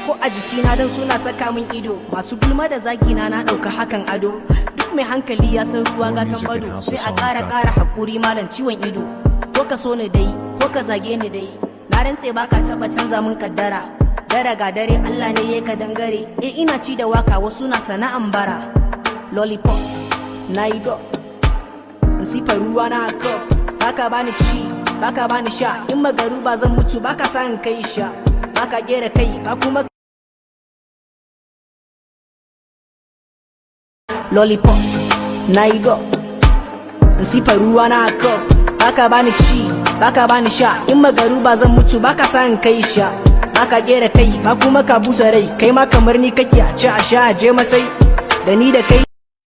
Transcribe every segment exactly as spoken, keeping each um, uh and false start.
ko a jikina dan suna saka min ido, masu gulma da zagina na ɗauka hakan ado. Duk mai hankali ya san ruwa gatan bado, sai a ƙara ƙara haƙuri malam ciwon ido. Ko ka so ni dai ko ka zage ni dai, na rantse baka taɓa canza min kaddara. Dare ga dare Allah ne ya ka dangare, eh ina ci da waka wasu na sana'an bara. Lollipop na yi do in sifa ruwa na haka, baka bani ci baka bani sha, in magaru ba zan mutu baka sa in kai sha, baka gera kai ba kuma. Lollipop na yi do in sifa ruwa na haka, baka bani ci baka bani sha, in magaru ba zan mutu baka sa in kai sha, baka gera kai ba kuma ka busa rai, kai ma kamar ni kake a ci a sha a je masai da ni da kai.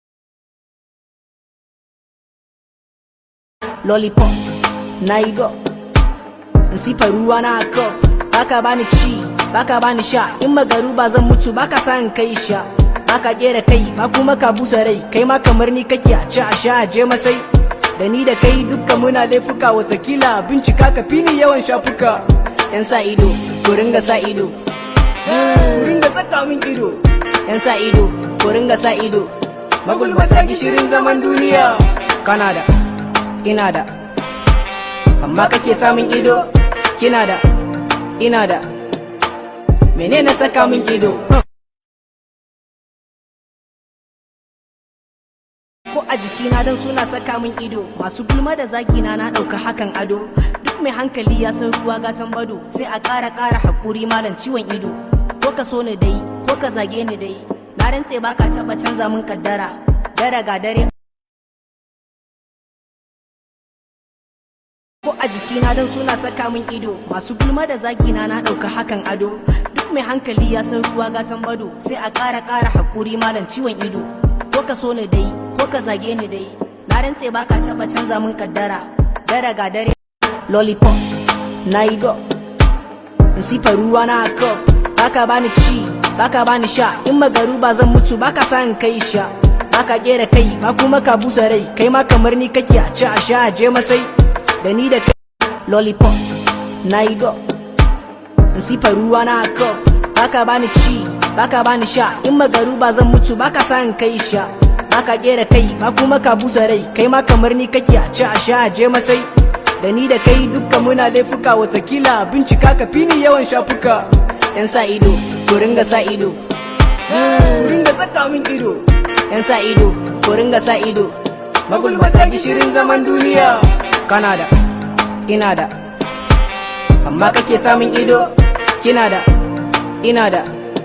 Lollipop na yi do in sifa ruwa na haka, baka bani ci baka bani sha, in magaru ba zan mutu baka sa in kai sha, baka gera kai ba kuma ka busa rai, kai ma kamar ni kake a ci a sha a je masai da ni da kai dukkan muna laifuka, watakila bincika ka fi ni yawan shafuka. Yan sa ido ku ringa sa ido, ku ringa saka min ido. Yan sa ido ku ringa sa ido, magulmata gishirin zaman duniya. Kana da ina da, amma kake samun ido. Kina da ina da, menene saka min ido? Ko a jikina dan suna saka min ido, masu gulma da zagina na ɗauka hakan ado. Duk mai hankali ya san ruwa gatan bado, sai a ƙara ƙara haƙuri malam ciwon ido. Ko ka so ni dai ko ka zage ni dai, na rantse baka taɓa canza min kaddara. Dare ga dare ko a jikina dan suna saka min ido, masu gulma da zagina na ɗauka hakan ado. Duk mai hankali ya san ruwa gatan bado, sai a ƙara ƙara haƙuri malam ciwon ido. Ko ka so ni dai ko ka zage ni dai, na rantse baka taɓa canza min kaddara. Dare ga dare Lollipop na yi do in sifa ruwa na haka, baka bani ci baka bani sha, in magaru ba zan mutu baka sa in kai sha, baka gera kai ba kuma ka busa rai, kai ma kamar ni kake a ci a sha a je masai da ni da kai. Lollipop na yi do in sifa ruwa na haka, baka bani ci baka bani sha, in magaru ba zan mutu baka sa in kai sha, baka gera kai ba kuma ka busa rai, kai ma kamar ni kake a ci a sha a je masai da ni da kai dukkan muna laifuka, watakila bincika ka fi ni yawan shafuka. Yan sa ido ku ringa sa ido, ku ringa saka min ido. Yan sa ido ku ringa sa ido, magulmata gishirin zaman duniya. Kana da ina da, amma kake samun ido. Kina da ina da,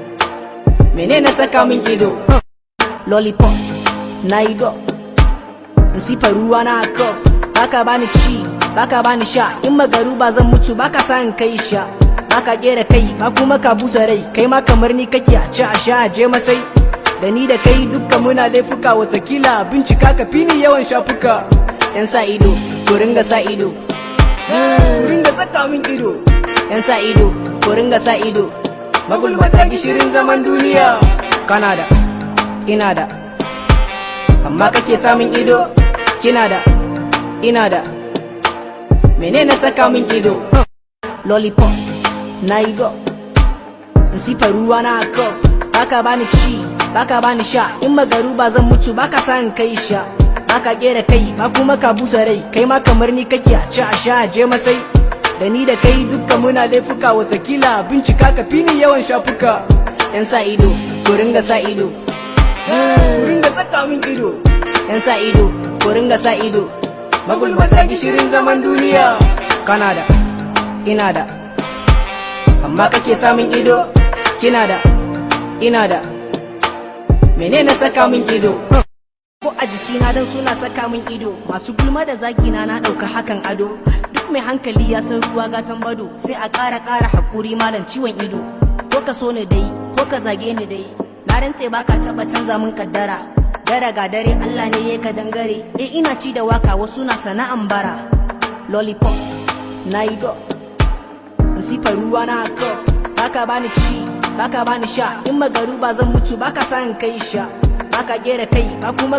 menene saka min ido? Lollipop na yi do in sifa ruwa na haka, baka bani ci baka bani sha, in magaru ba zan mutu baka sa in kai sha, baka gera kai ba kuma ka busa rai, kai ma kamar ni kake a ci a sha a je masai da ni da kai dukkan muna laifuka, watakila bincika ka fi ni yawan shafuka. Yan sa ido ku ringa sa ido, ku ringa saka min ido. Yan sa ido ku ringa sa ido, magulmata gishirin zaman duniya. Kana da ina da, amma kake samun ido. Kina da ina da, menene saka min ido? Lollipop na yi do in sifa ruwa na haka, baka bani ci baka bani sha, in magaru ba zan mutu baka sa in kai sha, baka gera kai ba kuma ka busa rai, kai ma kamar ni kake a ci a sha a je masai da ni da kai dukkan muna laifuka, watakila bincika ka fi ni yawan shafuka. Yan sa ido ku ringa sa ido, ku ringa saka min ido. Yan sa ido ku ringa sa ido, magulmata gishirin zaman duniya. Kana da ina da, amma kake samun ido. Kina da ina da, menene saka min ido? Ko a jikina dan suna saka min ido, masu gulma da zagina na ɗauka hakan ado. Duk mai hankali ya san ruwa gatan bado, sai a ƙara ƙara haƙuri malam ciwon ido. Ko ka so ni dai ko ka zage ni dai, na rantse baka taɓa canza min kaddara. Dare ga dare Allah ne ya ka dangare, eh ina ci da waka wasu na sana'an bara. Lollipop na yi do in sifa ruwa na haka, baka bani ci baka bani sha, in magaru ba zan mutu baka sa in kai sha, baka gera kai ba kuma.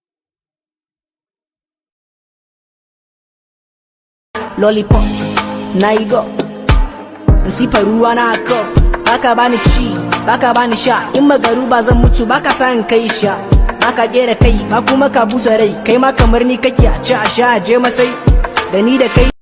Lollipop na yi go sifa ruwa na ko baka bani ci baka bani sha in magaru ba zan mutu baka san kai sha baka gera kai ba kuma ka busa rai kai ma kamar ni kake a ci a sha je masai da ni da kai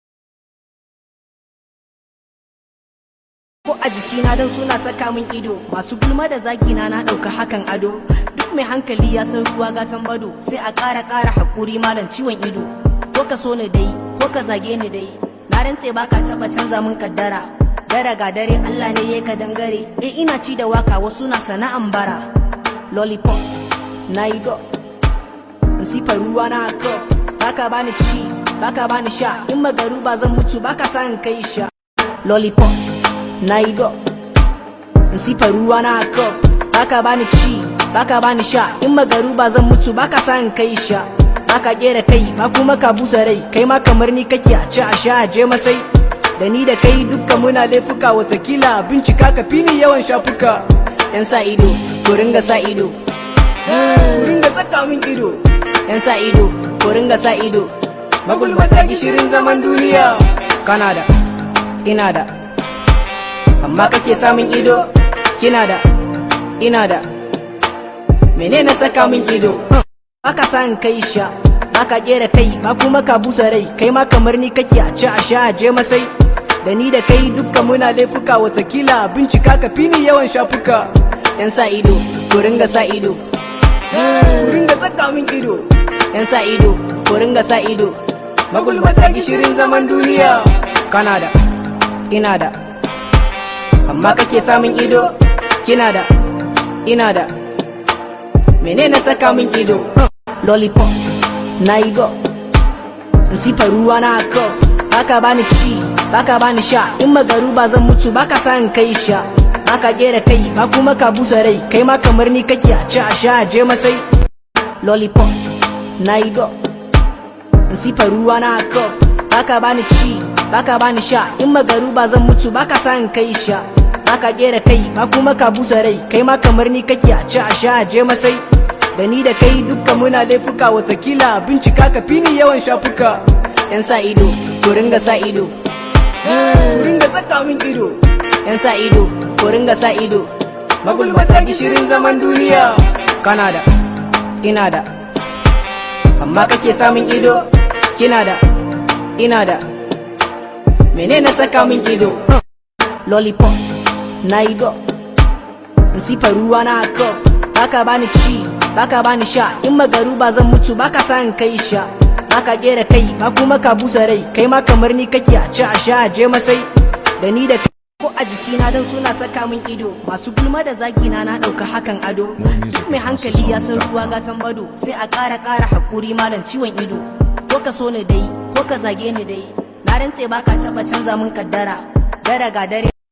ko a jikina dan suna saka min ido masu gulma da zagina na dauka hakan ado duk mai hankali ya san ruwa gatan bado sai a ƙara ƙara hakuri malam ciwon ido ko ka so ni dai ko ka zage ni dai na rantse baka taba canza min kaddara dare ga dare Allah ne ya ka dangare eh ina ci da waka wasu na sana'an bara lollipop na yi do sifar ruwa na ko baka bani ci baka bani sha in magaru ba zan mutu baka san kai sha lollipop na yi do sifar ruwa na ko baka bani ci baka bani sha in magaru ba zan mutu baka san kai sha baka gera kai ba kuma ka busa rai kai ma kamar ni kake a ci a sha je masai da ni da kai dukkan muna laifuka watakila bincika ka fini yawan shafuka yan sa ido ko ringa sa ido ku ringa saka min ido yan sa ido ko ringa sa ido magulmata gishirin zaman duniya kana da ina da amma kake samun ido kina da ina da menene saka min ido baka san kai sha baka gera kai ba kuma ka busa rai kai ma kamar ni kake a ci a sha je masai da ni da kai dukkan muna laifuka watakila bincika ka fini yawan shafuka yan sa ido ko ringa sa ido ku ringa saka min ido yan sa ido ko ringa sa ido magulmata gishirin zaman duniya kana da ina da amma kake samun ido kina da ina da menene saka min ido lollipop na yi go sifar ruwa na ko baka bani ci baka bani sha in magaru ba zan mutu baka san kai sha baka gera kai ba kuma ka busa rai kai ma kamar ni kake a ci a sha je masai lollipop na yi go sifar ruwa na ko baka bani ci baka bani sha in magaru ba zan mutu baka san kai sha baka gera kai ba kuma ka busa rai kai ma kamar ni kake a ci a sha je masai da ni da kai dukkan muna laifuka watakila bincika ka fini yawan shafuka yan sa ido ko ringa sa ido ku ringa saka min ido yan sa ido ko ringa sa ido magulmata gishirin zaman duniya kana da ina da amma kake samun ido kina da ina da menene saka min ido lollipop na yi do sifar ruwa na ko baka bani ci baka bani sha in magaru ba zan mutu baka san kai sha baka gera kai ba kuma ka busa rai kai ma kamar ni kake a ci a sha je masai da ni da ko a jikina dan suna saka min ido masu gulma da zagina na dauka hakan ado duk mai hankali ya san ruwa gatan bado sai a ƙara ƙara hakuri malam ciwon ido ko ka so ni dai ko ka zage ni dai na rantse baka taba canza min kaddara dare ga dare